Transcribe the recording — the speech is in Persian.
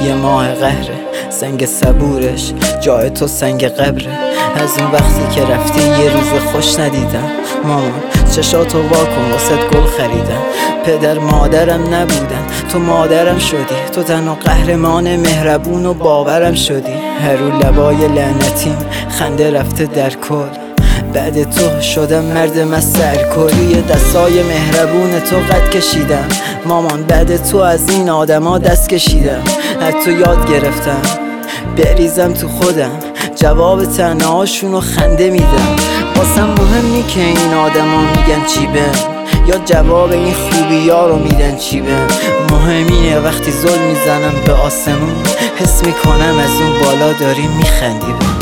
یه ماه قهره، سنگ صبورش جای تو سنگ قبره. از اون وقتی که رفتی یه روز خوش ندیدم مامان، چشاتو واکن واسه گل خریدم. پدر مادرم نبودن، تو مادرم شدی، تو تنها قهرمان مهربون و باورم شدی. هر رو لبای لعنتیم خنده رفته در کل، بعد تو شدم مردم از سرکلی. دستای مهربون تو قد کشیدم مامان، بعد تو از این آدما دست کشیدم. از تو یاد گرفتم بریزم تو خودم، جواب تنهاشونو خنده میدم. واسم مهم نی که این آدما میگن چی بهم، یا جواب این خوبی ها رو میدن چی بهم. مهم اینه وقتی زل میزنم به آسمون، حس میکنم از اون بالا داری میخندی بهم.